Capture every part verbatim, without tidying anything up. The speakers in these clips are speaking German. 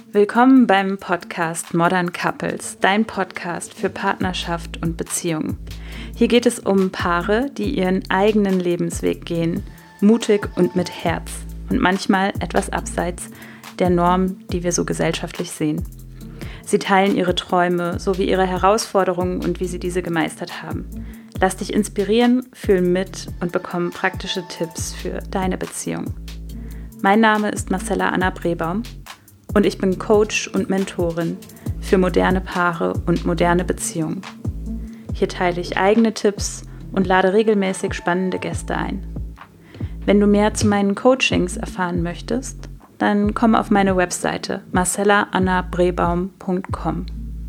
Willkommen beim Podcast Modern Couples, dein Podcast für Partnerschaft und Beziehungen. Hier geht es um Paare, die ihren eigenen Lebensweg gehen, mutig und mit Herz und manchmal etwas abseits der Norm, die wir so gesellschaftlich sehen. Sie teilen ihre Träume sowie ihre Herausforderungen und wie sie diese gemeistert haben. Lass dich inspirieren, fühl mit und bekomme praktische Tipps für deine Beziehung. Mein Name ist Marcella Anna Brebaum und ich bin Coach und Mentorin für moderne Paare und moderne Beziehungen. Hier teile ich eigene Tipps und lade regelmäßig spannende Gäste ein. Wenn du mehr zu meinen Coachings erfahren möchtest, dann komm auf meine Webseite marcella anna brebaum punkt com.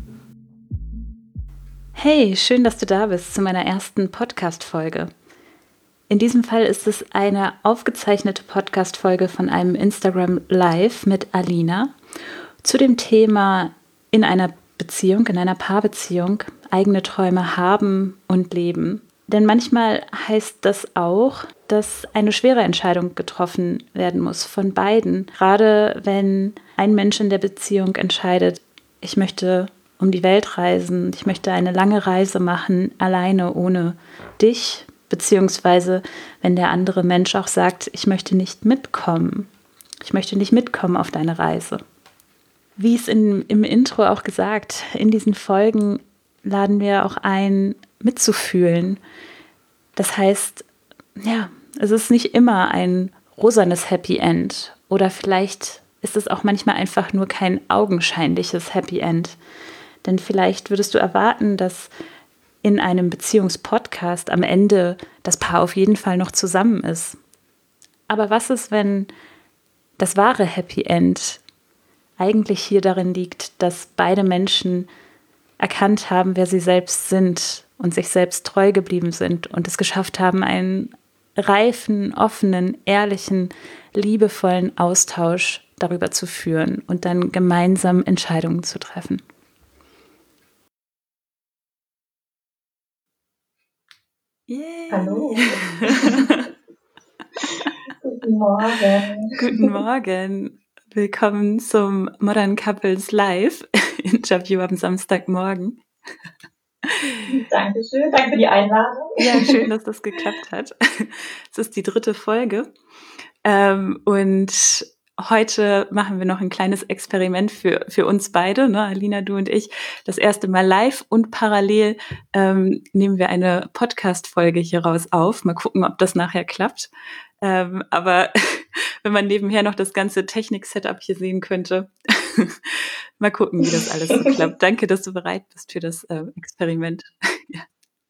Hey, schön, dass du da bist zu meiner ersten Podcast-Folge. In diesem Fall ist es eine aufgezeichnete Podcast-Folge von einem Instagram Live mit Alina zu dem Thema in einer Beziehung, in einer Paarbeziehung, eigene Träume haben und leben. Denn manchmal heißt das auch, dass eine schwere Entscheidung getroffen werden muss von beiden. Gerade wenn ein Mensch in der Beziehung entscheidet, ich möchte um die Welt reisen, ich möchte eine lange Reise machen, alleine ohne dich. Beziehungsweise wenn der andere Mensch auch sagt, ich möchte nicht mitkommen. Ich möchte nicht mitkommen auf deine Reise. Wie es in, im Intro auch gesagt, in diesen Folgen laden wir auch ein, mitzufühlen. Das heißt, ja, es ist nicht immer ein rosanes Happy End. Oder vielleicht ist es auch manchmal einfach nur kein augenscheinliches Happy End. Denn vielleicht würdest du erwarten, dass in einem Beziehungspodcast am Ende das Paar auf jeden Fall noch zusammen ist. Aber was ist, wenn das wahre Happy End eigentlich hier darin liegt, dass beide Menschen erkannt haben, wer sie selbst sind und sich selbst treu geblieben sind und es geschafft haben, einen reifen, offenen, ehrlichen, liebevollen Austausch darüber zu führen und dann gemeinsam Entscheidungen zu treffen. Yay. Hallo. Guten Morgen. Guten Morgen. Willkommen zum Modern Couples Live Interview am Samstagmorgen. Dankeschön, danke für die Einladung. Ja, schön, dass das geklappt hat. Es ist die dritte Folge. Ähm, und heute machen wir noch ein kleines Experiment für für uns beide, ne, Alina, du und ich, das erste Mal live und parallel ähm, nehmen wir eine Podcast-Folge hieraus auf. Mal gucken, ob das nachher klappt. Ähm, aber wenn man nebenher noch das ganze Technik-Setup hier sehen könnte, mal gucken, wie das alles so klappt. Danke, dass du bereit bist für das äh, Experiment. Ja.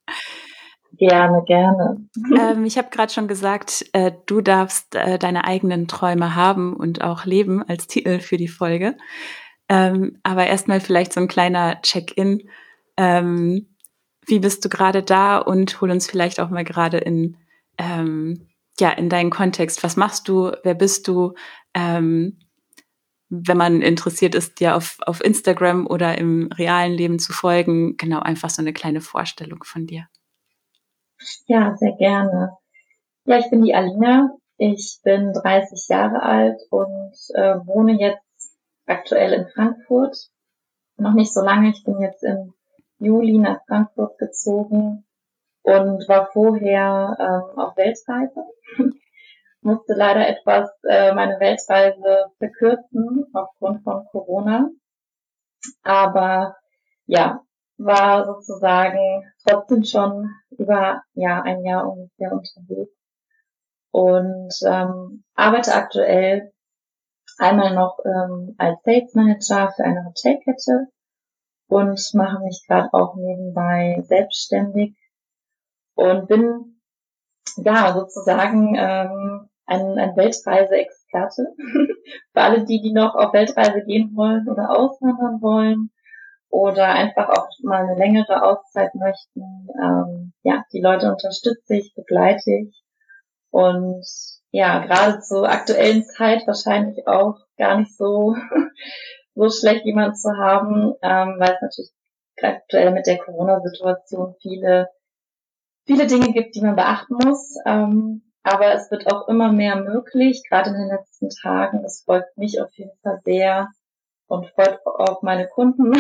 Gerne, gerne. Ähm, ich habe gerade schon gesagt, äh, du darfst äh, deine eigenen Träume haben und auch leben als Titel für die Folge. Ähm, aber erstmal vielleicht so ein kleiner Check-in. Ähm, wie bist du gerade da und hol uns vielleicht auch mal gerade in, ähm, ja, in deinen Kontext. Was machst du? Wer bist du? Ähm, wenn man interessiert ist, dir auf, auf Instagram oder im realen Leben zu folgen, genau, einfach so eine kleine Vorstellung von dir. Ja, sehr gerne. Ja, ich bin die Alina. Ich bin dreißig Jahre alt und äh, wohne jetzt aktuell in Frankfurt. Noch nicht so lange. Ich bin jetzt im Juli nach Frankfurt gezogen und war vorher ähm, auf Weltreise. Musste leider etwas äh, meine Weltreise verkürzen aufgrund von Corona. Aber ja, war sozusagen trotzdem schon über ja ein Jahr ungefähr unterwegs und ähm, arbeite aktuell einmal noch ähm, als Sales Manager für eine Hotelkette und mache mich gerade auch nebenbei selbstständig und bin ja sozusagen ähm, ein, ein Weltreise-Experte für alle die, die noch auf Weltreise gehen wollen oder auswandern wollen oder einfach auch mal eine längere Auszeit möchten. Ähm, ja, die Leute unterstütze ich, begleite ich und ja, gerade zur aktuellen Zeit wahrscheinlich auch gar nicht so so schlecht jemand zu haben, ähm, weil es natürlich aktuell mit der Corona-Situation viele viele Dinge gibt, die man beachten muss. Ähm, aber es wird auch immer mehr möglich, gerade in den letzten Tagen. Das freut mich auf jeden Fall sehr. und freut auf meine Kunden.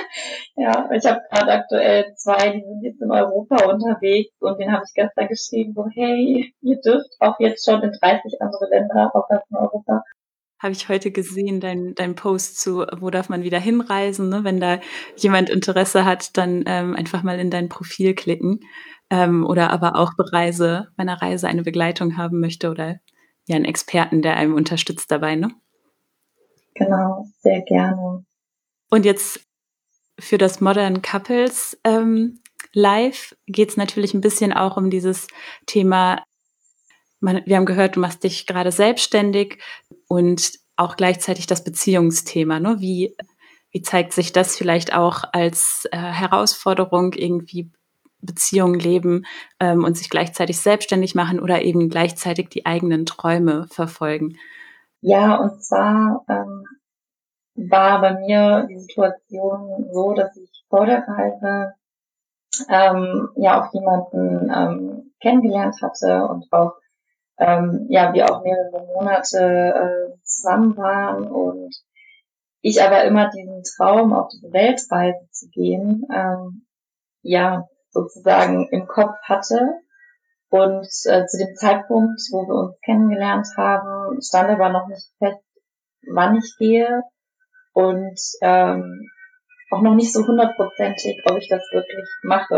Ja, ich habe gerade aktuell zwei, die sind jetzt in Europa unterwegs und den habe ich gestern geschrieben, so hey, ihr dürft auch jetzt schon in dreißig andere Länder außerhalb von Europa. Habe ich heute gesehen, dein, dein Post zu, wo darf man wieder hinreisen, ne? Wenn da jemand Interesse hat, dann ähm, einfach mal in dein Profil klicken ähm, oder aber auch Bereise, bei einer Reise eine Begleitung haben möchte oder ja einen Experten, der einem unterstützt dabei, ne? Genau, sehr gerne. Und jetzt für das Modern Couples ähm, Live geht es natürlich ein bisschen auch um dieses Thema. Man, wir haben gehört, du machst dich gerade selbstständig und auch gleichzeitig das Beziehungsthema. Ne? Wie, wie zeigt sich das vielleicht auch als äh, Herausforderung, irgendwie Beziehungen leben ähm, und sich gleichzeitig selbstständig machen oder eben gleichzeitig die eigenen Träume verfolgen? Ja, und zwar ähm, war bei mir die Situation so, dass ich vor der Reise ähm, ja auch jemanden ähm, kennengelernt hatte und auch ähm, ja wir auch mehrere Monate äh, zusammen waren und ich aber immer diesen Traum, auf diese Weltreise zu gehen, ähm, ja sozusagen im Kopf hatte. Und äh, zu dem Zeitpunkt, wo wir uns kennengelernt haben, stand aber noch nicht fest, wann ich gehe und ähm, auch noch nicht so hundertprozentig, ob ich das wirklich mache.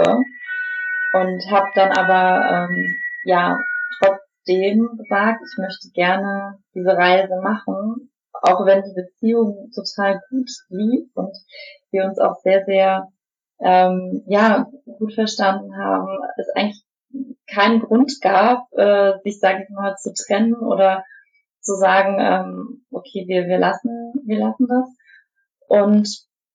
Und habe dann aber ähm, ja trotzdem gesagt, ich möchte gerne diese Reise machen, auch wenn die Beziehung total gut lief und wir uns auch sehr, sehr ähm, ja gut verstanden haben, es eigentlich keinen Grund gab, äh, sich, sage ich mal, zu trennen oder zu sagen, ähm, okay, wir wir lassen wir lassen das. Und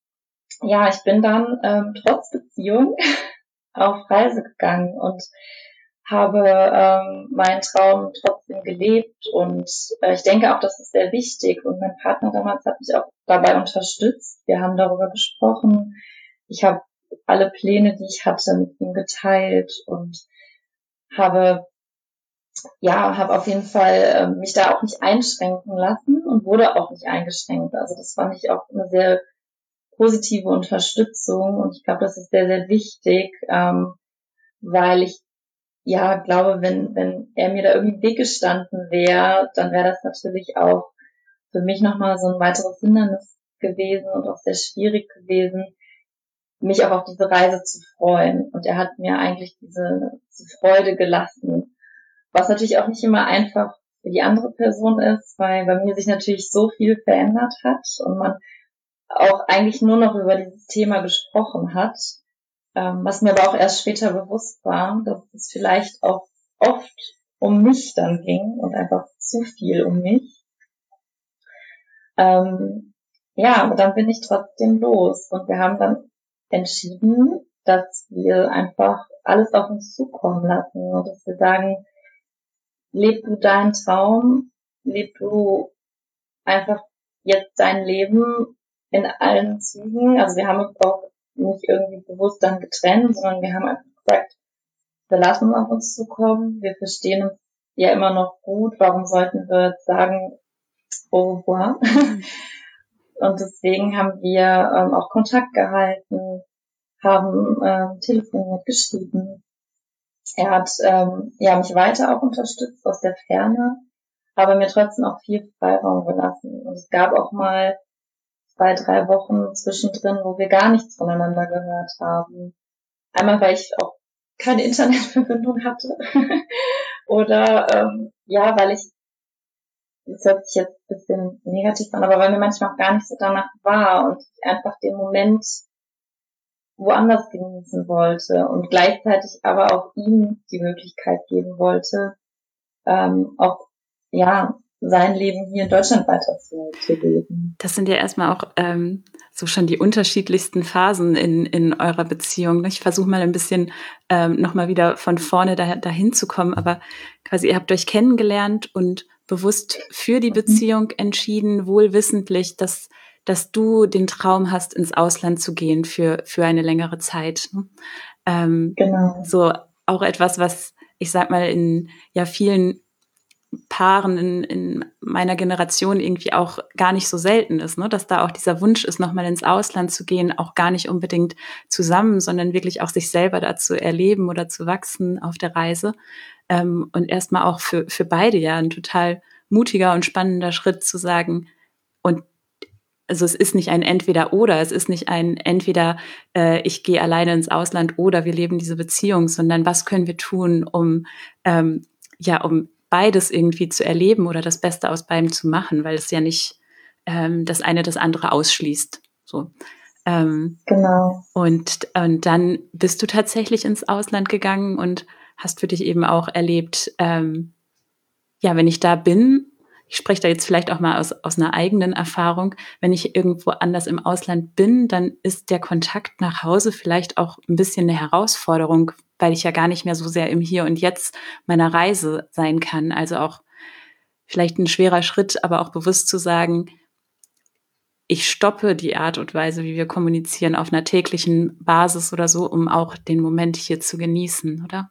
ja, ich bin dann ähm, trotz Beziehung auf Reise gegangen und habe ähm, meinen Traum trotzdem gelebt und äh, ich denke auch, das ist sehr wichtig und mein Partner damals hat mich auch dabei unterstützt. Wir haben darüber gesprochen. Ich habe alle Pläne, die ich hatte, mit ihm geteilt und habe ja, habe auf jeden Fall äh, mich da auch nicht einschränken lassen und wurde auch nicht eingeschränkt. Also das fand ich auch eine sehr positive Unterstützung und ich glaube, das ist sehr, sehr wichtig, ähm, weil ich ja glaube, wenn wenn er mir da irgendwie im Weg gestanden wäre, dann wäre das natürlich auch für mich nochmal so ein weiteres Hindernis gewesen und auch sehr schwierig gewesen, mich auch auf diese Reise zu freuen. Und er hat mir eigentlich diese, diese Freude gelassen, was natürlich auch nicht immer einfach für die andere Person ist, weil bei mir sich natürlich so viel verändert hat und man auch eigentlich nur noch über dieses Thema gesprochen hat, ähm, was mir aber auch erst später bewusst war, dass es vielleicht auch oft um mich dann ging und einfach zu viel um mich. Ähm, ja, aber dann bin ich trotzdem los und wir haben dann entschieden, dass wir einfach alles auf uns zukommen lassen und dass wir sagen, leb du deinen Traum, leb du einfach jetzt dein Leben in allen Zügen. Also wir haben uns auch nicht irgendwie bewusst dann getrennt, sondern wir haben einfach gesagt, wir lassen auf uns zukommen, wir verstehen uns ja immer noch gut, warum sollten wir jetzt sagen, au revoir? Und deswegen haben wir ähm, auch Kontakt gehalten, haben ähm, telefoniert, geschrieben. Er hat ähm, ja mich weiter auch unterstützt aus der Ferne, aber mir trotzdem auch viel Freiraum gelassen. Und es gab auch mal zwei, drei Wochen zwischendrin, wo wir gar nichts voneinander gehört haben. Einmal, weil ich auch keine Internetverbindung hatte oder ähm, ja, weil ich, das hört sich jetzt ein bisschen negativ an, aber weil mir manchmal auch gar nicht so danach war und ich einfach den Moment woanders genießen wollte und gleichzeitig aber auch ihm die Möglichkeit geben wollte, ähm, auch ja sein Leben hier in Deutschland weiter zu, zu leben. Das sind ja erstmal auch ähm, so schon die unterschiedlichsten Phasen in, in eurer Beziehung. Ich versuche mal ein bisschen ähm, nochmal wieder von vorne da, dahin zu kommen, aber quasi ihr habt euch kennengelernt und bewusst für die Beziehung entschieden, wohl wissentlich, dass, dass du den Traum hast, ins Ausland zu gehen für, für eine längere Zeit. Ähm, Genau. So auch etwas, was ich sag mal in ja vielen Paaren in, in meiner Generation irgendwie auch gar nicht so selten ist, ne? Dass da auch dieser Wunsch ist, nochmal ins Ausland zu gehen, auch gar nicht unbedingt zusammen, sondern wirklich auch sich selber da zu erleben oder zu wachsen auf der Reise. Ähm, und erstmal auch für, für beide ja ein total mutiger und spannender Schritt zu sagen, und also es ist nicht ein Entweder-Oder, es ist nicht ein Entweder äh, ich gehe alleine ins Ausland oder wir leben diese Beziehung, sondern was können wir tun, um ähm, ja, um beides irgendwie zu erleben oder das Beste aus beidem zu machen, weil es ja nicht ähm, das eine das andere ausschließt. So. Ähm, Genau. und, und dann bist du tatsächlich ins Ausland gegangen und hast für dich eben auch erlebt, ähm, ja, wenn ich da bin, ich spreche da jetzt vielleicht auch mal aus, aus einer eigenen Erfahrung, wenn ich irgendwo anders im Ausland bin, dann ist der Kontakt nach Hause vielleicht auch ein bisschen eine Herausforderung, weil ich ja gar nicht mehr so sehr im Hier und Jetzt meiner Reise sein kann. Also auch vielleicht ein schwerer Schritt, aber auch bewusst zu sagen, ich stoppe die Art und Weise, wie wir kommunizieren, auf einer täglichen Basis oder so, um auch den Moment hier zu genießen, oder?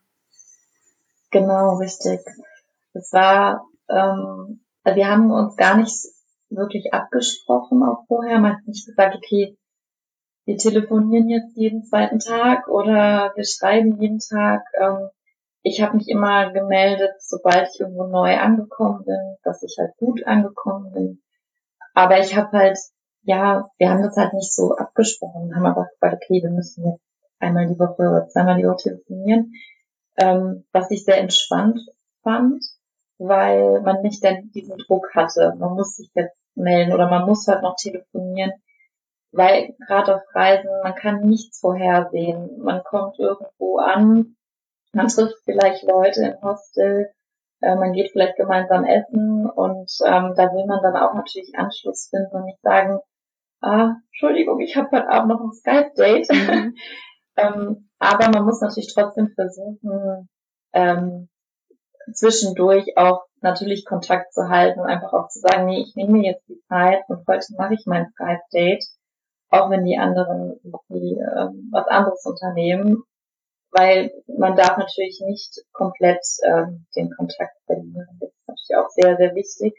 Genau, richtig. Es war, ähm, also wir haben uns gar nicht wirklich abgesprochen auch vorher. Man hat nicht gesagt, okay, wir telefonieren jetzt jeden zweiten Tag oder wir schreiben jeden Tag. Ähm, ich habe mich immer gemeldet, sobald ich irgendwo neu angekommen bin, dass ich halt gut angekommen bin. Aber ich habe halt, ja, wir haben das halt nicht so abgesprochen, haben aber gesagt, okay, wir müssen jetzt einmal die Woche oder zweimal die Woche telefonieren, ähm, was ich sehr entspannt fand, weil man nicht dann diesen Druck hatte, man muss sich jetzt melden oder man muss halt noch telefonieren, weil gerade auf Reisen, man kann nichts vorhersehen. Man kommt irgendwo an, man trifft vielleicht Leute im Hostel, äh, man geht vielleicht gemeinsam essen und ähm, da will man dann auch natürlich Anschluss finden und nicht sagen, ah, Entschuldigung, ich habe heute Abend noch ein Skype-Date. Mhm. ähm, aber man muss natürlich trotzdem versuchen, ähm, zwischendurch auch natürlich Kontakt zu halten und einfach auch zu sagen, nee, ich nehme mir jetzt die Zeit und heute mache ich mein Skype-Date, auch wenn die anderen irgendwie ähm, was anderes unternehmen, weil man darf natürlich nicht komplett ähm, den Kontakt verlieren. Das ist natürlich auch sehr, sehr wichtig.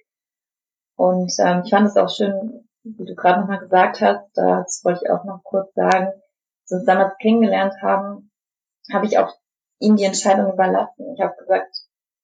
Und ähm, ich fand es auch schön, wie du gerade nochmal gesagt hast, das wollte ich auch noch kurz sagen, als wir uns damals kennengelernt haben, habe ich auch ihm die Entscheidung überlassen. Ich habe gesagt,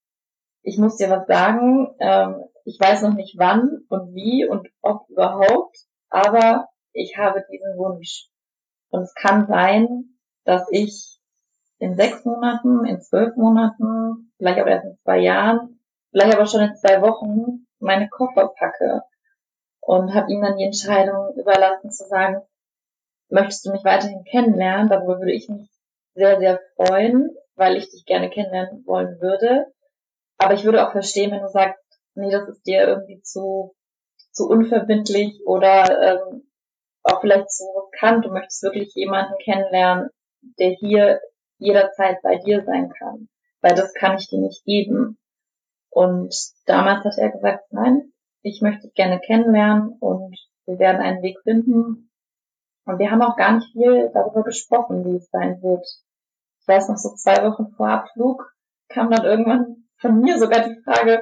ich muss dir was sagen, ähm, ich weiß noch nicht wann und wie und ob überhaupt, aber ich habe diesen Wunsch. Und es kann sein, dass ich in sechs Monaten, in zwölf Monaten, vielleicht auch erst in zwei Jahren, vielleicht aber schon in zwei Wochen meine Koffer packe und habe ihm dann die Entscheidung überlassen zu sagen, möchtest du mich weiterhin kennenlernen? Darüber würde ich mich sehr, sehr freuen, weil ich dich gerne kennenlernen wollen würde. Aber ich würde auch verstehen, wenn du sagst, nee, das ist dir irgendwie zu, zu unverbindlich oder ähm, auch vielleicht zu riskant. Du möchtest wirklich jemanden kennenlernen, der hier jederzeit bei dir sein kann. Weil das kann ich dir nicht geben. Und damals hat er gesagt, nein, ich möchte dich gerne kennenlernen und wir werden einen Weg finden. Und wir haben auch gar nicht viel darüber gesprochen, wie es sein wird. Ich weiß noch, so zwei Wochen vor Abflug kam dann irgendwann von mir sogar die Frage,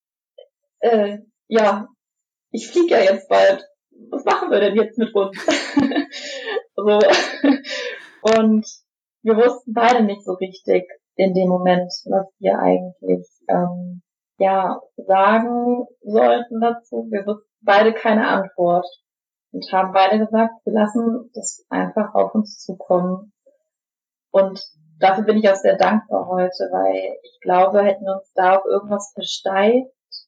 äh, ja, ich fliege ja jetzt bald. Was machen wir denn jetzt mit uns? so. Und wir wussten beide nicht so richtig in dem Moment, was wir eigentlich ähm, ja sagen sollten dazu. Wir wussten beide keine Antwort und haben beide gesagt, wir lassen das einfach auf uns zukommen. Und dafür bin ich auch sehr dankbar heute, weil ich glaube, hätten wir uns da auf irgendwas versteift,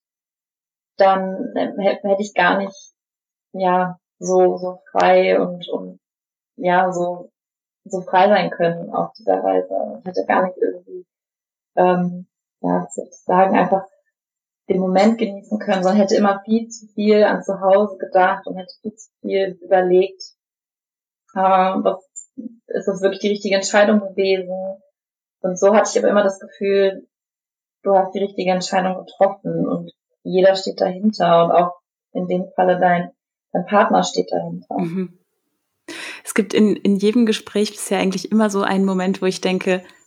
dann hätte ich gar nicht, ja, so, so frei und, und, ja, so, so frei sein können auf dieser Reise. Ich hätte gar nicht irgendwie, ähm, ja, was soll ich sagen, einfach den Moment genießen können, sondern hätte immer viel zu viel an zu Hause gedacht und hätte viel zu viel überlegt, äh, was, ist das wirklich die richtige Entscheidung gewesen? Und so hatte ich aber immer das Gefühl, du hast die richtige Entscheidung getroffen und jeder steht dahinter und auch in dem Falle dein, dein Partner steht dahinter. Mhm. Es gibt in, in jedem Gespräch bisher eigentlich immer so einen Moment, wo ich denke,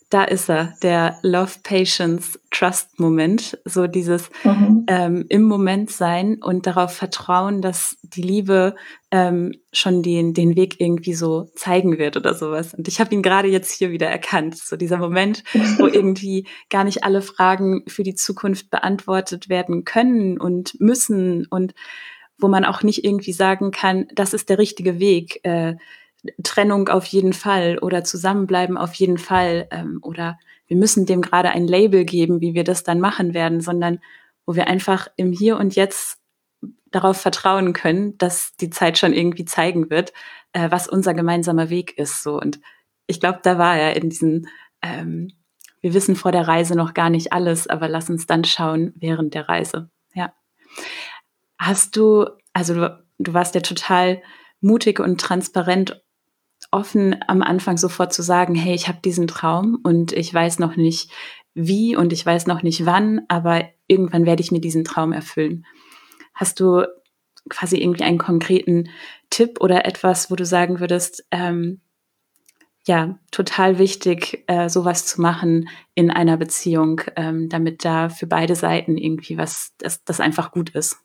da ist er, der Love, Patience, Trust Moment, so dieses mhm. ähm, im Moment sein und darauf vertrauen, dass die Liebe ähm, schon den, den Weg irgendwie so zeigen wird oder sowas. Und ich habe ihn gerade jetzt hier wieder erkannt, so dieser Moment, wo irgendwie gar nicht alle Fragen für die Zukunft beantwortet werden können und müssen und wo man auch nicht irgendwie sagen kann, das ist der richtige Weg, äh, Trennung auf jeden Fall oder Zusammenbleiben auf jeden Fall ähm, oder wir müssen dem gerade ein Label geben, wie wir das dann machen werden, sondern wo wir einfach im Hier und Jetzt darauf vertrauen können, dass die Zeit schon irgendwie zeigen wird, äh, was unser gemeinsamer Weg ist. So. Und ich glaube, da war er in diesen, ähm, wir wissen vor der Reise noch gar nicht alles, aber lass uns dann schauen während der Reise. Ja. Hast du, also du, du warst ja total mutig und transparent, offen am Anfang sofort zu sagen, hey, ich habe diesen Traum und ich weiß noch nicht wie und ich weiß noch nicht wann, aber irgendwann werde ich mir diesen Traum erfüllen. Hast du quasi irgendwie einen konkreten Tipp oder etwas, wo du sagen würdest, ähm, ja, total wichtig, äh, sowas zu machen in einer Beziehung, ähm, damit da für beide Seiten irgendwie was, das, das einfach gut ist?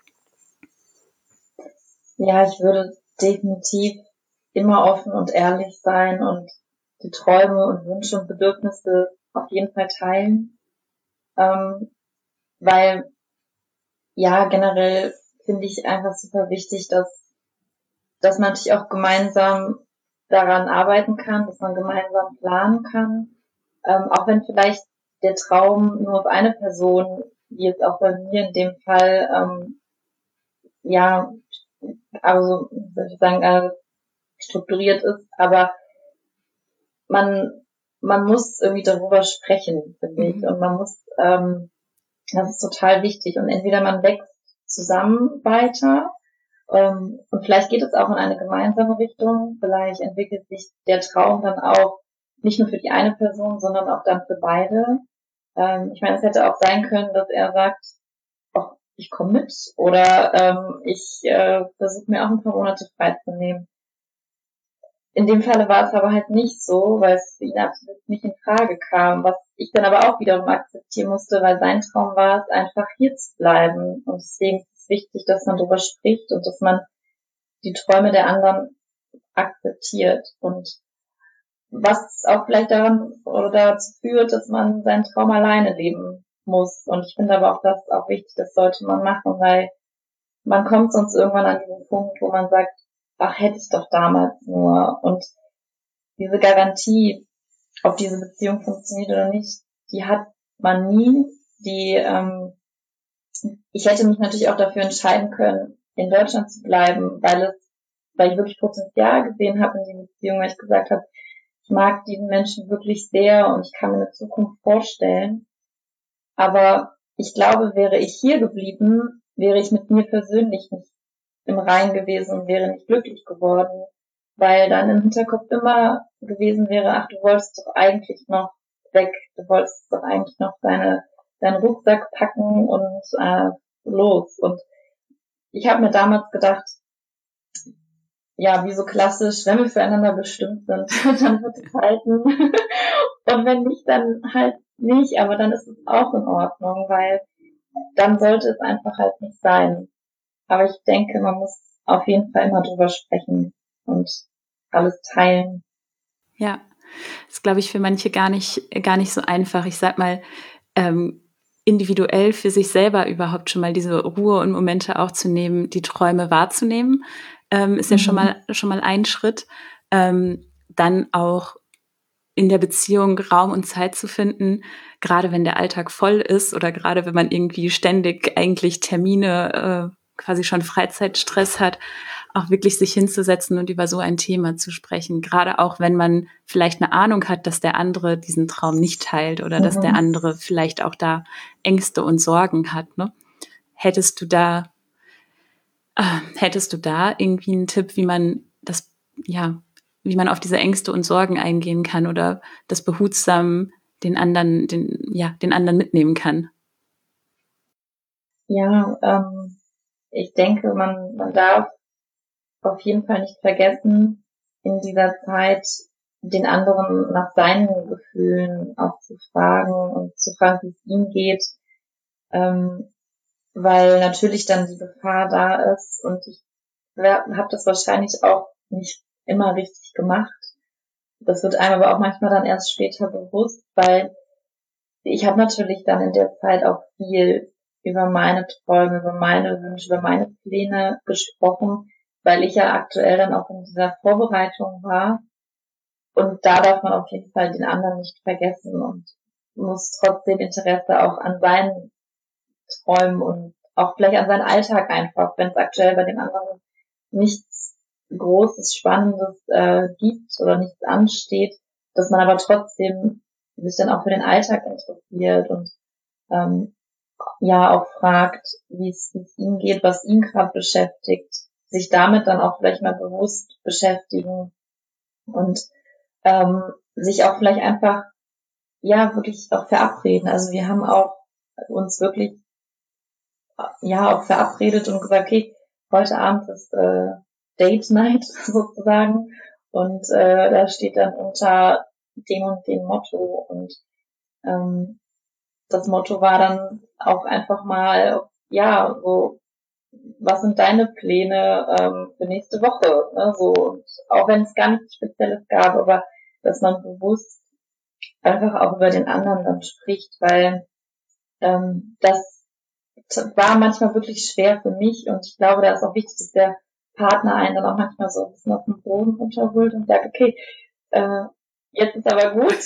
Ja, ich würde definitiv immer offen und ehrlich sein und die Träume und Wünsche und Bedürfnisse auf jeden Fall teilen, ähm, weil ja generell finde ich einfach super wichtig, dass dass man sich auch gemeinsam daran arbeiten kann, dass man gemeinsam planen kann, ähm, auch wenn vielleicht der Traum nur auf eine Person, wie jetzt auch bei mir in dem Fall, ähm, ja, also soll ich sagen, äh, strukturiert ist, aber man man muss irgendwie darüber sprechen, finde ich, mhm. und man muss, ähm, das ist total wichtig und entweder man wächst zusammen weiter ähm, und vielleicht geht es auch in eine gemeinsame Richtung, vielleicht entwickelt sich der Traum dann auch nicht nur für die eine Person, sondern auch dann für beide. Ähm, ich meine, es hätte auch sein können, dass er sagt, ach, ich komme mit oder ähm, ich äh, versuche mir auch ein paar Monate freizunehmen. In dem Falle war es aber halt nicht so, weil es für ihn absolut nicht in Frage kam, was ich dann aber auch wiederum akzeptieren musste, weil sein Traum war es, einfach hier zu bleiben. Und deswegen ist es wichtig, dass man darüber spricht und dass man die Träume der anderen akzeptiert. Und was auch vielleicht daran oder dazu führt, dass man seinen Traum alleine leben muss. Und ich finde aber auch das auch wichtig, das sollte man machen, weil man kommt sonst irgendwann an diesen Punkt, wo man sagt, ach, hätte ich doch damals nur. Und diese Garantie, ob diese Beziehung funktioniert oder nicht, die hat man nie. Die, ähm, ich hätte mich natürlich auch dafür entscheiden können, in Deutschland zu bleiben, weil es, weil ich wirklich Potenzial gesehen habe in die Beziehung, weil ich gesagt habe, ich mag diesen Menschen wirklich sehr und ich kann mir eine Zukunft vorstellen. Aber ich glaube, wäre ich hier geblieben, wäre ich mit mir persönlich nicht im Reinen gewesen und wäre nicht glücklich geworden, weil dann im Hinterkopf immer gewesen wäre, ach, du wolltest doch eigentlich noch weg, du wolltest doch eigentlich noch deine deinen Rucksack packen und äh, los. Und ich habe mir damals gedacht, ja, wie so klassisch, wenn wir füreinander bestimmt sind, dann wird es halten. Und wenn nicht, dann halt nicht, aber dann ist es auch in Ordnung, weil dann sollte es einfach halt nicht sein. Aber ich denke, man muss auf jeden Fall immer drüber sprechen und alles teilen. Ja, das ist, glaube ich, für manche gar nicht, gar nicht so einfach. Ich sag mal, ähm, individuell für sich selber überhaupt schon mal diese Ruhe und Momente auch zu nehmen, die Träume wahrzunehmen, ähm, ist ja mhm. schon mal, schon mal ein Schritt. Ähm, dann auch in der Beziehung Raum und Zeit zu finden, gerade wenn der Alltag voll ist oder gerade wenn man irgendwie ständig eigentlich Termine, äh, quasi schon Freizeitstress hat, auch wirklich sich hinzusetzen und über so ein Thema zu sprechen. Gerade auch, wenn man vielleicht eine Ahnung hat, dass der andere diesen Traum nicht teilt oder mhm. dass der andere vielleicht auch da Ängste und Sorgen hat. Ne? Hättest du da, äh, hättest du da irgendwie einen Tipp, wie man das, ja, wie man auf diese Ängste und Sorgen eingehen kann oder das behutsam den anderen, den, ja, den anderen mitnehmen kann? Ja, ähm, ich denke, man, man darf auf jeden Fall nicht vergessen, in dieser Zeit den anderen nach seinen Gefühlen auch zu fragen und zu fragen, wie es ihm geht, ähm, weil natürlich dann die Gefahr da ist und ich habe das wahrscheinlich auch nicht immer richtig gemacht. Das wird einem aber auch manchmal dann erst später bewusst, weil ich habe natürlich dann in der Zeit auch viel über meine Träume, über meine Wünsche, über meine Pläne gesprochen, weil ich ja aktuell dann auch in dieser Vorbereitung war. Und da darf man auf jeden Fall den anderen nicht vergessen und muss trotzdem Interesse auch an seinen Träumen und auch vielleicht an seinen Alltag einfach, wenn es aktuell bei dem anderen nichts Großes, Spannendes äh, gibt oder nichts ansteht, dass man aber trotzdem sich dann auch für den Alltag interessiert und ähm, ja auch fragt, wie es ihm geht, was ihn gerade beschäftigt, sich damit dann auch vielleicht mal bewusst beschäftigen und ähm, sich auch vielleicht einfach ja wirklich auch verabreden. Also wir haben auch uns wirklich ja auch verabredet und gesagt, okay, heute Abend ist äh, Date Night sozusagen und äh, da steht dann unter dem und dem Motto und ähm, das Motto war dann auch einfach mal, ja, so, was sind deine Pläne ähm, für nächste Woche? Ne? So, und auch wenn es gar nichts Spezielles gab, aber dass man bewusst einfach auch über den anderen dann spricht, weil ähm, das war manchmal wirklich schwer für mich und ich glaube, da ist auch wichtig, dass der Partner einen dann auch manchmal so ein bisschen auf den Boden runterholt und sagt, okay, äh, jetzt ist aber gut.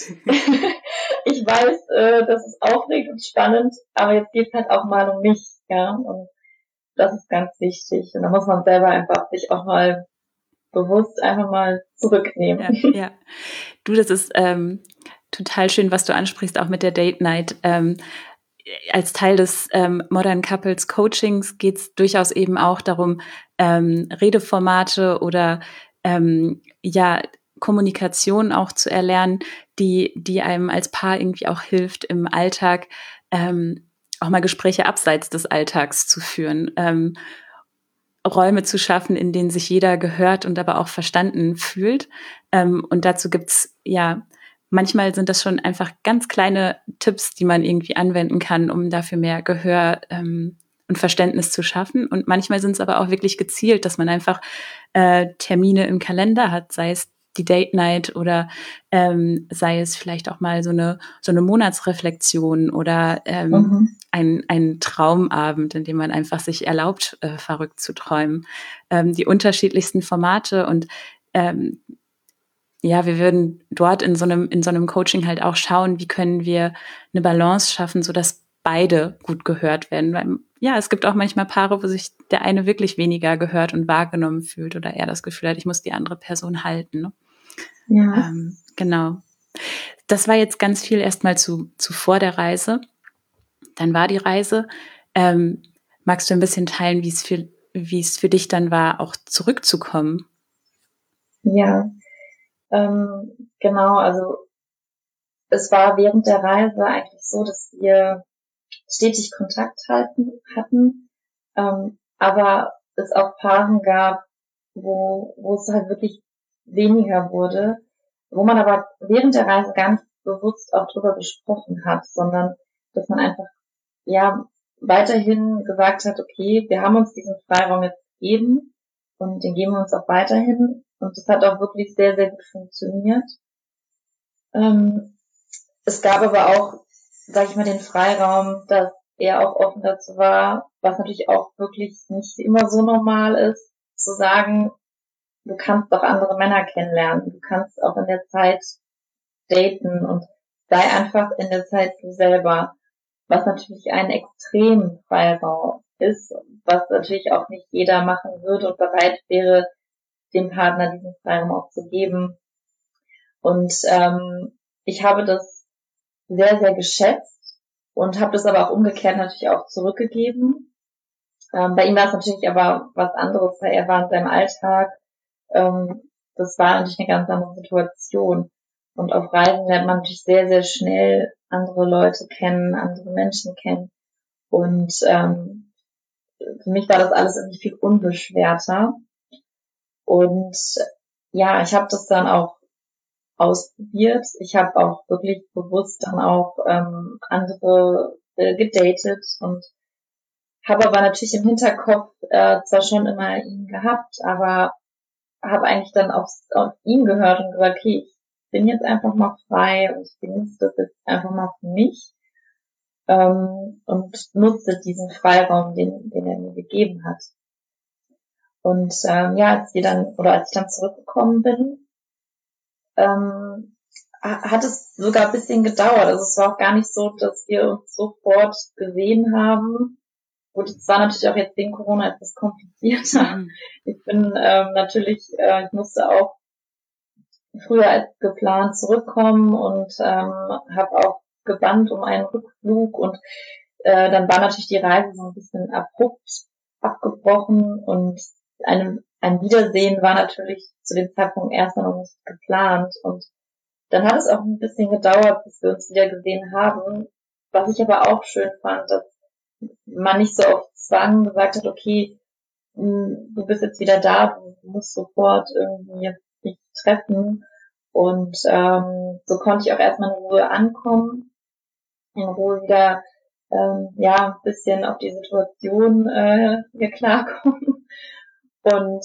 Ich weiß, äh, das ist aufregend und spannend, aber jetzt geht's halt auch mal um mich, ja, und das ist ganz wichtig. Und da muss man selber einfach sich auch mal bewusst einfach mal zurücknehmen. Ja, ja. Du, das ist ähm, total schön, was du ansprichst, auch mit der Date Night. Ähm, als Teil des ähm, Modern Couples Coachings geht es durchaus eben auch darum, ähm, Redeformate oder ähm, ja Kommunikation auch zu erlernen, die die einem als Paar irgendwie auch hilft, im Alltag ähm, auch mal Gespräche abseits des Alltags zu führen. Ähm, Räume zu schaffen, in denen sich jeder gehört und aber auch verstanden fühlt. Ähm, und dazu gibt's ja, manchmal sind das schon einfach ganz kleine Tipps, die man irgendwie anwenden kann, um dafür mehr Gehör ähm, und Verständnis zu schaffen. Und manchmal sind es aber auch wirklich gezielt, dass man einfach äh, Termine im Kalender hat, sei es die Date Night oder ähm, sei es vielleicht auch mal so eine so eine Monatsreflexion oder ähm, Mhm. ein, ein Traumabend, in dem man einfach sich erlaubt, äh, verrückt zu träumen. Ähm, die unterschiedlichsten Formate und ähm, ja, wir würden dort in so einem in so einem Coaching halt auch schauen, wie können wir eine Balance schaffen, sodass beide gut gehört werden. Weil, ja, es gibt auch manchmal Paare, wo sich der eine wirklich weniger gehört und wahrgenommen fühlt oder er das Gefühl hat, ich muss die andere Person halten. Ne? Ja. Ähm, genau. Das war jetzt ganz viel erstmal zu, zu vor der Reise. Dann war die Reise. Ähm, magst du ein bisschen teilen, wie es für, wie es für dich dann war, auch zurückzukommen? Ja, ähm, genau, also es war während der Reise eigentlich so, dass wir stetig Kontakt halten, hatten, ähm, aber es auch Phasen gab, wo, wo es halt wirklich weniger wurde, wo man aber während der Reise gar nicht bewusst auch drüber gesprochen hat, sondern dass man einfach, ja, weiterhin gesagt hat, okay, wir haben uns diesen Freiraum jetzt gegeben und den geben wir uns auch weiterhin und das hat auch wirklich sehr, sehr gut funktioniert. Ähm, es gab aber auch, sag ich mal, den Freiraum, dass er auch offen dazu war, was natürlich auch wirklich nicht immer so normal ist, zu sagen, du kannst auch andere Männer kennenlernen, du kannst auch in der Zeit daten und sei einfach in der Zeit du selber, was natürlich ein extrem Freiraum ist, was natürlich auch nicht jeder machen würde und bereit wäre, dem Partner diesen Freiraum auch zu geben. Und ähm, ich habe das sehr, sehr geschätzt und habe das aber auch umgekehrt natürlich auch zurückgegeben. Ähm, bei ihm war es natürlich aber was anderes, weil er war in seinem Alltag. Ähm, das war natürlich eine ganz andere Situation. Und auf Reisen lernt man natürlich sehr, sehr schnell andere Leute kennen, andere Menschen kennen. Und ähm, für mich war das alles irgendwie viel unbeschwerter. Und ja, ich habe das dann auch ausprobiert. Ich habe auch wirklich bewusst dann auch ähm, andere äh, gedatet und habe aber natürlich im Hinterkopf äh, zwar schon immer ihn gehabt, aber habe eigentlich dann auf, auf ihn gehört und gesagt, okay, ich bin jetzt einfach mal frei und ich genieße das jetzt einfach mal für mich ähm, und nutze diesen Freiraum, den, den er mir gegeben hat. Und ähm, ja, als wir dann oder als ich dann zurückgekommen bin, ähm, hat es sogar ein bisschen gedauert. Also es war auch gar nicht so, dass wir uns sofort gesehen haben. Gut, es war natürlich auch jetzt wegen Corona etwas komplizierter. Mhm. Ich bin ähm, natürlich, äh, ich musste auch früher als geplant zurückkommen und ähm, habe auch gebannt um einen Rückflug und äh, dann war natürlich die Reise so ein bisschen abrupt abgebrochen und ein, ein Wiedersehen war natürlich zu dem Zeitpunkt erstmal noch nicht geplant und dann hat es auch ein bisschen gedauert, bis wir uns wieder gesehen haben, was ich aber auch schön fand, dass man nicht so auf Zwang gesagt hat, okay, du bist jetzt wieder da, du musst sofort irgendwie dich treffen. Und ähm, so konnte ich auch erstmal in Ruhe ankommen, in Ruhe wieder ähm, ja ein bisschen auf die Situation äh, hier klarkommen. Und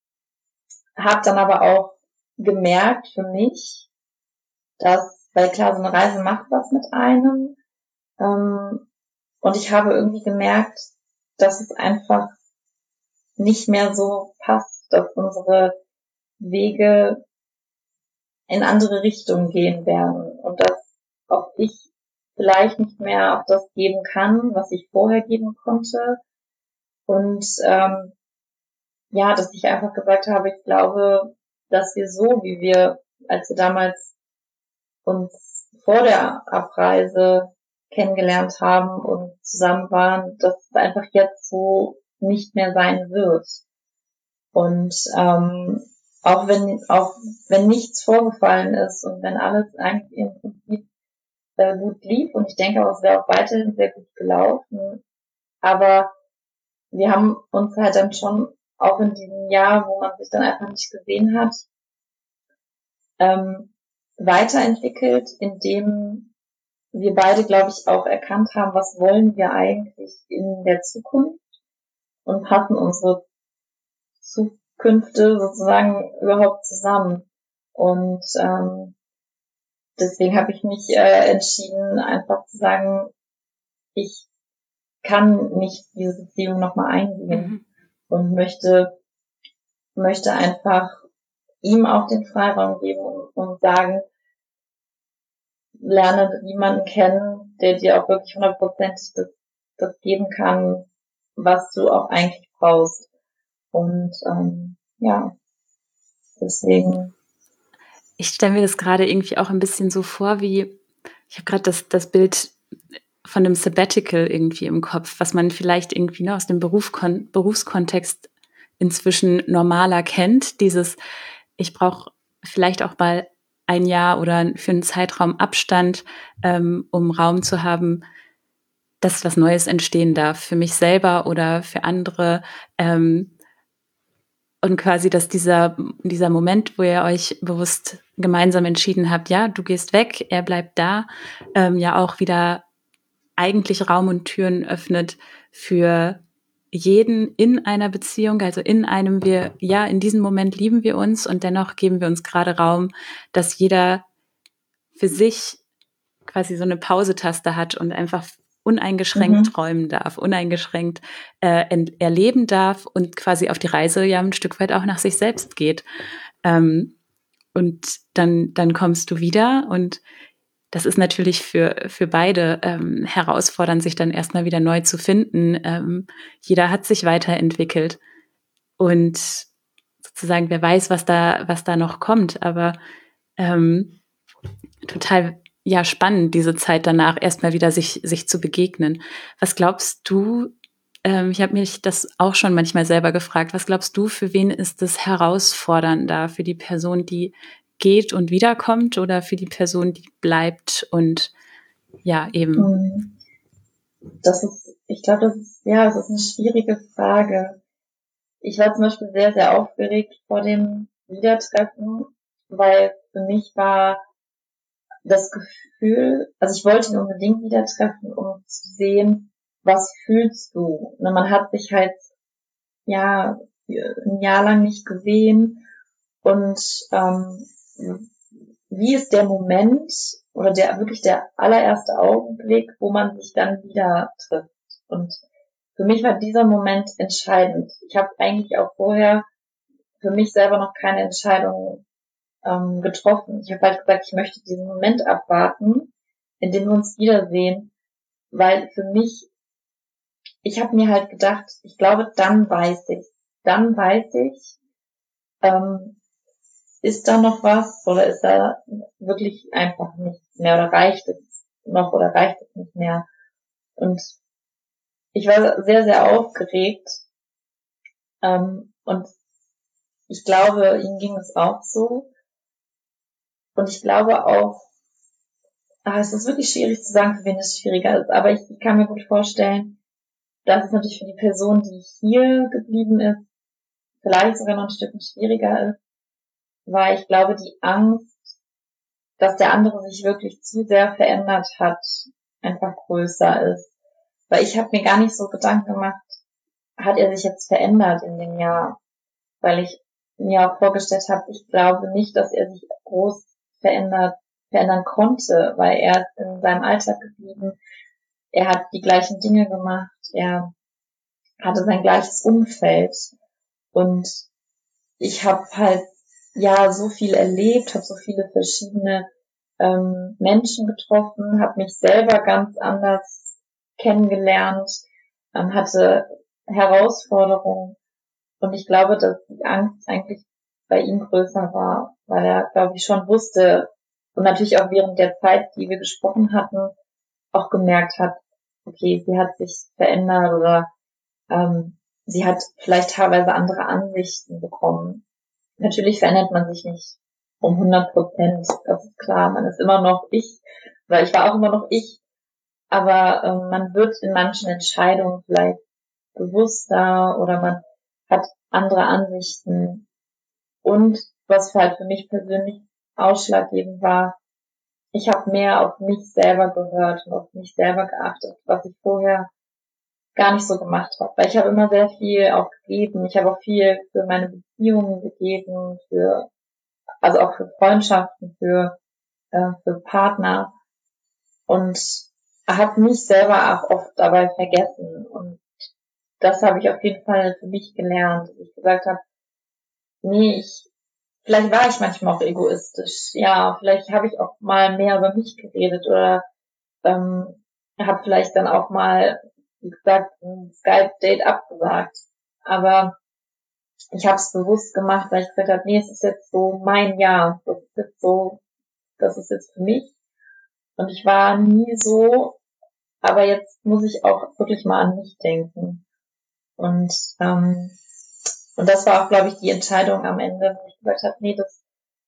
habe dann aber auch gemerkt für mich, dass, weil klar, so eine Reise macht was mit einem. Ähm, und ich habe irgendwie gemerkt, dass es einfach nicht mehr so passt, dass unsere Wege in andere Richtungen gehen werden und dass auch ich vielleicht nicht mehr auch das geben kann, was ich vorher geben konnte und ähm, ja, dass ich einfach gesagt habe, ich glaube, dass wir so, wie wir, als wir damals uns vor der Abreise kennengelernt haben und zusammen waren, dass es einfach jetzt so nicht mehr sein wird. Und ähm, auch wenn auch wenn nichts vorgefallen ist und wenn alles eigentlich im Prinzip äh, gut lief und ich denke auch, es wäre auch weiterhin sehr gut gelaufen, aber wir haben uns halt dann schon auch in diesem Jahr, wo man sich dann einfach nicht gesehen hat, ähm, weiterentwickelt, indem wir beide, glaube ich, auch erkannt haben, was wollen wir eigentlich in der Zukunft und passen unsere Zukünfte sozusagen überhaupt zusammen. Und ähm, deswegen habe ich mich äh, entschieden, einfach zu sagen, ich kann nicht diese Beziehung nochmal eingehen mhm. und möchte möchte einfach ihm auch den Freiraum geben und, und sagen, lerne jemanden kennen, der dir auch wirklich hundertprozentig das, das geben kann, was du auch eigentlich brauchst. Und ähm, ja, deswegen. Ich stelle mir das gerade irgendwie auch ein bisschen so vor, wie, ich habe gerade das, das Bild von einem Sabbatical irgendwie im Kopf, was man vielleicht irgendwie ne, aus dem Beruf, kon, Berufskontext inzwischen normaler kennt. Dieses, ich brauche vielleicht auch mal ein Jahr oder für einen Zeitraum Abstand, ähm, um Raum zu haben, dass was Neues entstehen darf, für mich selber oder für andere. Ähm, und quasi, dass dieser, dieser Moment, wo ihr euch bewusst gemeinsam entschieden habt, ja, du gehst weg, er bleibt da, ähm, ja auch wieder eigentlich Raum und Türen öffnet für jeden in einer Beziehung, also in einem wir, ja, in diesem Moment lieben wir uns und dennoch geben wir uns gerade Raum, dass jeder für sich quasi so eine Pause-Taste hat und einfach uneingeschränkt mhm. träumen darf, uneingeschränkt äh, erleben darf und quasi auf die Reise ja ein Stück weit auch nach sich selbst geht. Ähm, und dann, dann kommst du wieder und das ist natürlich für, für beide ähm, herausfordernd, sich dann erstmal wieder neu zu finden. Ähm, jeder hat sich weiterentwickelt und sozusagen, wer weiß, was da, was da noch kommt, aber ähm, total ja spannend, diese Zeit danach erstmal wieder sich, sich zu begegnen. Was glaubst du, ähm, ich habe mich das auch schon manchmal selber gefragt, was glaubst du, für wen ist es herausfordernder? Für die Person, die geht und wiederkommt oder für die Person, die bleibt und ja, eben. Das ist, ich glaube, das ist, ja, das ist eine schwierige Frage. Ich war zum Beispiel sehr, sehr aufgeregt vor dem Wiedertreffen, weil für mich war das Gefühl, also ich wollte ihn unbedingt wieder treffen, um zu sehen, was fühlst du? Und man hat sich halt, ja, ein Jahr lang nicht gesehen und ähm, wie ist der Moment oder der wirklich der allererste Augenblick, wo man sich dann wieder trifft? Und für mich war dieser Moment entscheidend. Ich habe eigentlich auch vorher für mich selber noch keine Entscheidung ähm, getroffen. Ich habe halt gesagt, ich möchte diesen Moment abwarten, in dem wir uns wiedersehen, weil für mich, ich habe mir halt gedacht, ich glaube, dann weiß ich, dann weiß ich, ähm, ist da noch was oder ist da wirklich einfach nichts mehr oder reicht es noch oder reicht es nicht mehr? Und ich war sehr, sehr aufgeregt ähm, und ich glaube, ihm ging es auch so. Und ich glaube auch, ah, es ist wirklich schwierig zu sagen, für wen es schwieriger ist, aber ich, ich kann mir gut vorstellen, dass es natürlich für die Person, die hier geblieben ist, vielleicht sogar noch ein Stück schwieriger ist, weil ich glaube, die Angst, dass der andere sich wirklich zu sehr verändert hat, einfach größer ist. Weil ich habe mir gar nicht so Gedanken gemacht, hat er sich jetzt verändert in dem Jahr? Weil ich mir auch vorgestellt habe, ich glaube nicht, dass er sich groß verändert, verändern konnte, weil er ist in seinem Alltag geblieben. Er hat die gleichen Dinge gemacht. Er hatte sein gleiches Umfeld. Und ich habe halt, ja, so viel erlebt, habe so viele verschiedene ähm, Menschen getroffen, habe mich selber ganz anders kennengelernt, ähm, hatte Herausforderungen. Und ich glaube, dass die Angst eigentlich bei ihm größer war, weil er, glaube ich, schon wusste und natürlich auch während der Zeit, die wir gesprochen hatten, auch gemerkt hat, okay, sie hat sich verändert oder ähm, sie hat vielleicht teilweise andere Ansichten bekommen. Natürlich verändert man sich nicht um hundert Prozent, das ist klar. Man ist immer noch ich, weil ich war auch immer noch ich, aber ähm, man wird in manchen Entscheidungen vielleicht bewusster oder man hat andere Ansichten. Und was halt für mich persönlich ausschlaggebend war, ich habe mehr auf mich selber gehört und auf mich selber geachtet, was ich vorher gar nicht so gemacht habe. Weil ich habe immer sehr viel auch gegeben. Ich habe auch viel für meine Beziehungen gegeben, für also auch für Freundschaften, für äh, für Partner und habe mich selber auch oft dabei vergessen. Und das habe ich auf jeden Fall für mich gelernt, dass ich gesagt habe, nee, ich vielleicht war ich manchmal auch egoistisch. Ja, vielleicht habe ich auch mal mehr über mich geredet oder ähm, habe vielleicht dann auch mal, wie gesagt, ein Skype-Date abgesagt. Aber ich habe es bewusst gemacht, weil ich gesagt habe, nee, es ist jetzt so mein Jahr. Das ist jetzt so, das ist jetzt für mich. Und ich war nie so, aber jetzt muss ich auch wirklich mal an mich denken. Und ähm, und das war auch, glaube ich, die Entscheidung am Ende, wo ich gesagt habe, nee, das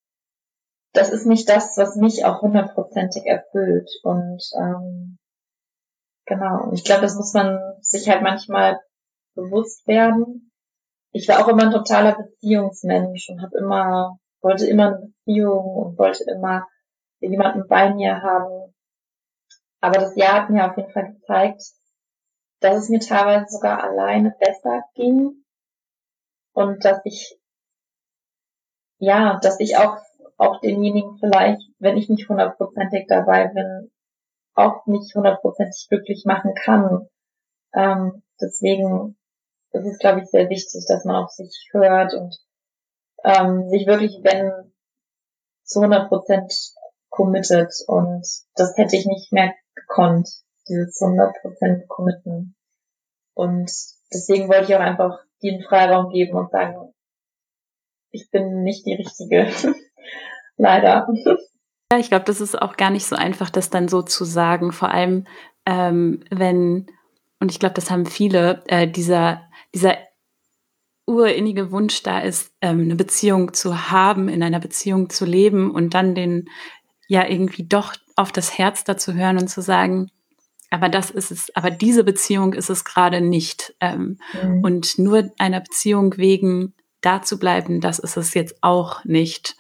das ist nicht das, was mich auch hundertprozentig erfüllt. Und ähm, genau, und ich glaube, das muss man sich halt manchmal bewusst werden. Ich war auch immer ein totaler Beziehungsmensch und habe immer, wollte immer eine Beziehung und wollte immer jemanden bei mir haben. Aber das Jahr hat mir auf jeden Fall gezeigt, dass es mir teilweise sogar alleine besser ging und dass ich, ja, dass ich auch, auch denjenigen vielleicht, wenn ich nicht hundertprozentig dabei bin, auch nicht hundertprozentig glücklich machen kann. Ähm, deswegen ist es, glaube ich, sehr wichtig, dass man auf sich hört und ähm, sich wirklich, wenn zu hundert Prozent committet. Und das hätte ich nicht mehr gekonnt, dieses hundert Prozent committen. Und deswegen wollte ich auch einfach den Freiraum geben und sagen, ich bin nicht die Richtige. Leider. Ja, ich glaube, das ist auch gar nicht so einfach, das dann so zu sagen. Vor allem, ähm, wenn, und ich glaube, das haben viele, äh, dieser, dieser urinnige Wunsch da ist, ähm, eine Beziehung zu haben, in einer Beziehung zu leben und dann den, ja, irgendwie doch auf das Herz dazu hören und zu sagen, aber das ist es, aber diese Beziehung ist es gerade nicht. Ähm, mhm. Und nur einer Beziehung wegen da zu bleiben, das ist es jetzt auch nicht.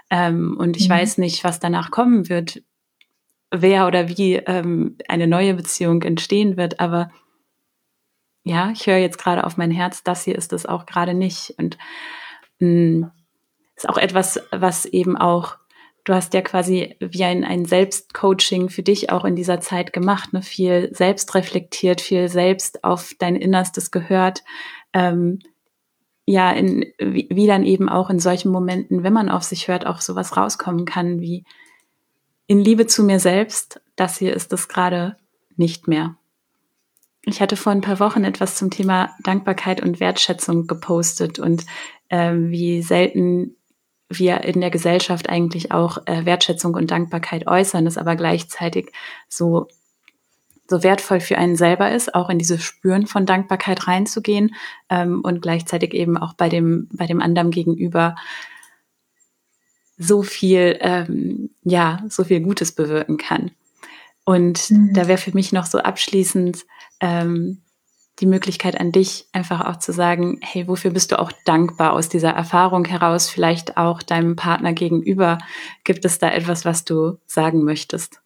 Ähm, und ich mhm. weiß nicht, was danach kommen wird, wer oder wie ähm, eine neue Beziehung entstehen wird. Aber ja, ich höre jetzt gerade auf mein Herz, das hier ist es auch gerade nicht. Und mh, ist auch etwas, was eben auch, du hast ja quasi wie ein, ein Selbstcoaching für dich auch in dieser Zeit gemacht, ne? Viel selbst reflektiert, viel selbst auf dein Innerstes gehört. Ähm, ja, in, wie, wie dann eben auch in solchen Momenten, wenn man auf sich hört, auch sowas rauskommen kann, wie in Liebe zu mir selbst, das hier ist es gerade nicht mehr. Ich hatte vor ein paar Wochen etwas zum Thema Dankbarkeit und Wertschätzung gepostet und ähm, wie selten wir in der Gesellschaft eigentlich auch äh, Wertschätzung und Dankbarkeit äußern, es aber gleichzeitig so, so wertvoll für einen selber ist, auch in dieses Spüren von Dankbarkeit reinzugehen ähm, und gleichzeitig eben auch bei dem, bei dem anderen gegenüber so viel, ähm, ja, so viel Gutes bewirken kann. Und mhm. da wäre für mich noch so abschließend ähm, die Möglichkeit an dich, einfach auch zu sagen, hey, wofür bist du auch dankbar aus dieser Erfahrung heraus, vielleicht auch deinem Partner gegenüber? Gibt es da etwas, was du sagen möchtest?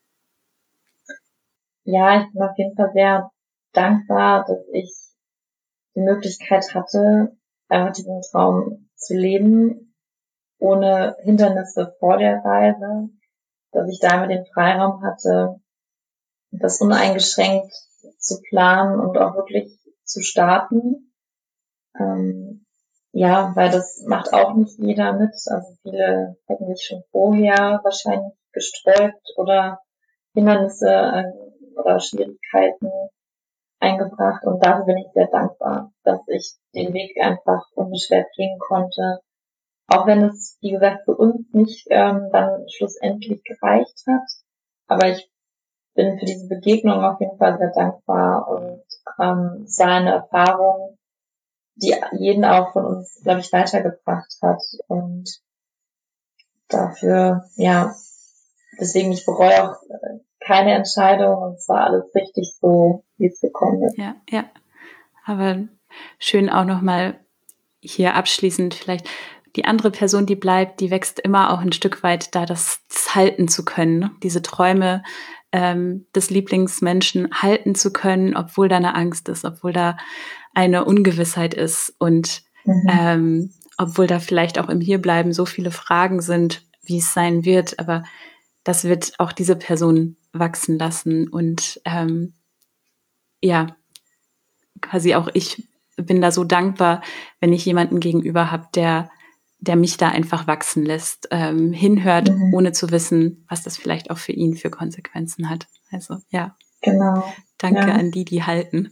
Ja, ich bin auf jeden Fall sehr dankbar, dass ich die Möglichkeit hatte, einfach diesen Traum zu leben, ohne Hindernisse vor der Reise, dass ich damit den Freiraum hatte, das uneingeschränkt zu planen und auch wirklich zu starten. Ähm, ja, weil das macht auch nicht jeder mit. Also viele hätten sich schon vorher wahrscheinlich gesträubt oder Hindernisse äh, oder Schwierigkeiten eingebracht. Und dafür bin ich sehr dankbar, dass ich den Weg einfach unbeschwert gehen konnte. Auch wenn es, wie gesagt, für uns nicht ähm, dann schlussendlich gereicht hat. Aber ich bin für diese Begegnung auf jeden Fall sehr dankbar und ähm, es war eine Erfahrung, die jeden auch von uns, glaube ich, weitergebracht hat und dafür, ja, deswegen, ich bereue auch keine Entscheidung und es war alles richtig so, wie es gekommen ist. Ja, ja, aber schön auch nochmal hier abschließend vielleicht, die andere Person, die bleibt, die wächst immer auch ein Stück weit da, das halten zu können, ne? Diese Träume ähm, des Lieblingsmenschen halten zu können, obwohl da eine Angst ist, obwohl da eine Ungewissheit ist und mhm. ähm, obwohl da vielleicht auch im Hierbleiben so viele Fragen sind, wie es sein wird, aber das wird auch diese Person wachsen lassen und ähm, ja, quasi auch ich bin da so dankbar, wenn ich jemanden gegenüber habe, der der mich da einfach wachsen lässt, ähm, hinhört, mhm. ohne zu wissen, was das vielleicht auch für ihn für Konsequenzen hat. Also ja, genau. Danke ja. an die, die halten.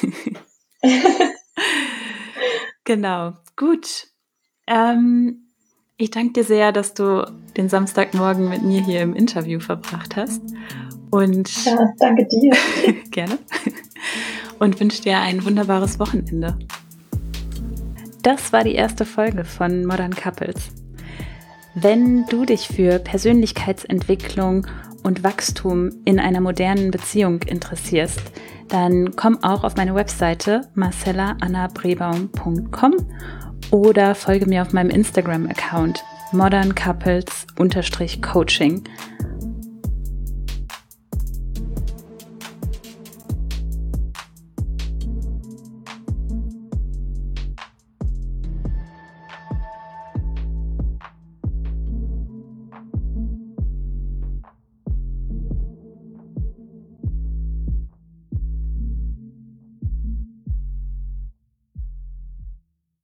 Genau, gut. Ähm, ich danke dir sehr, dass du den Samstagmorgen mit mir hier im Interview verbracht hast. Und ja, danke dir. Gerne. Und wünsche dir ein wunderbares Wochenende. Das war die erste Folge von Modern Couples. Wenn du dich für Persönlichkeitsentwicklung und Wachstum in einer modernen Beziehung interessierst, dann komm auch auf meine Webseite marcella anna brebaum punkt com oder folge mir auf meinem Instagram-Account modern couples Coaching